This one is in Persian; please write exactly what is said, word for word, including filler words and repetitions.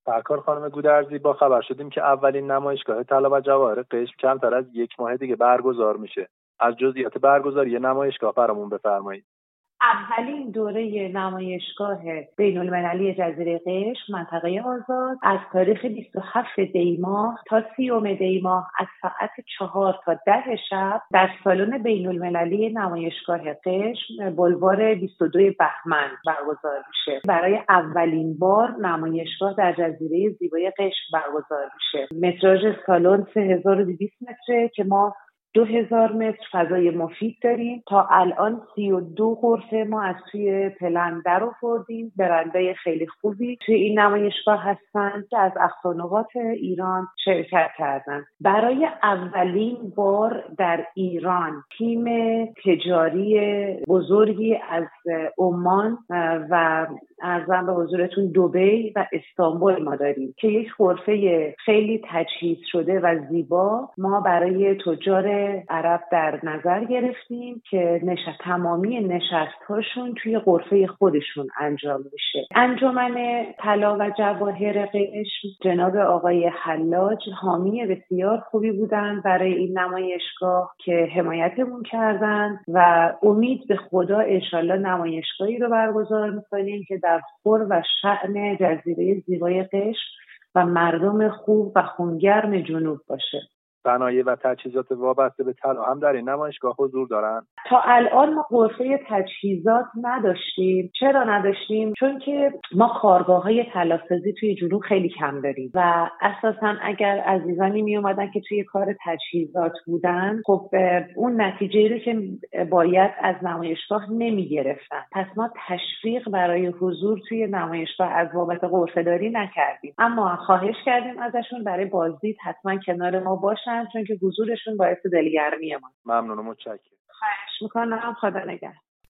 سرکار خانم گودرزی، با خبر شدیم که اولین نمایشگاه طلا و جواهر قشم کمتر از یک ماه دیگه برگزار میشه. از جزئیات برگزاری نمایشگاه برامون بفرمایید. اولین دوره نمایشگاه بین‌المللی جزیره قشم منطقه آزاد از تاریخ بیست و هفتم دی ماه تا سیوم دی ماه از ساعت چهار تا ده شب در سالن بین‌المللی نمایشگاه قشم بلوار بیست و دو بهمن برگزار میشه. برای اولین بار نمایشگاه در جزیره زیبای قشم برگزار میشه. متراژ سالن سه هزار و دویست متره که ما دو هزار متر فضای مفید داریم. تا الان سی و دو غرفه ما از توی پلن در آوردیم. برندهای خیلی خوبی توی این نمایشگاه هستن که از اقصانقاط ایران شرکت کردن. برای اولین بار در ایران تیم تجاری بزرگی از عمان و ارزم به حضورتون دبی و استانبول ما داریم که یک غرفه خیلی تجهیز شده و زیبا ما برای تجار عرب در نظر گرفتیم که نشست تمامی نشست‌هاشون توی غرفه خودشون انجام میشه. انجمن طلا و جواهر قشم جناب آقای حلاج حامی بسیار خوبی بودن برای این نمایشگاه که حمایتمون کردن و امید به خدا انشالله نمایشگاهی رو برگزار میکنیم که در خور و شأن جزیره زیبای قشم و مردم خوب و خونگرم جنوب باشه. صنایع و تجهیزات وابسته به طلا هم در این نمایشگاه حضور دارن؟ تا الان ما غرفه تجهیزات نداشتیم. چرا نداشتیم؟ چون که ما کارگاه‌های طلاسازی توی جنوب خیلی کم داریم و اساساً اگر عزیزانی می اومدن که توی کار تجهیزات بودن، خب اون نتیجه رو که باید از نمایشگاه نمی گرفتن. پس ما تشویق برای حضور توی نمایشگاه از بابت غرفه‌داری نکردیم، اما خواهش کردیم ازشون برای بازدید حتما کنار ما باشن چون که حضورشون باعث دلگرمی ما. ممنون و متشکرم. خواهش میکنم. خدا نگهدار.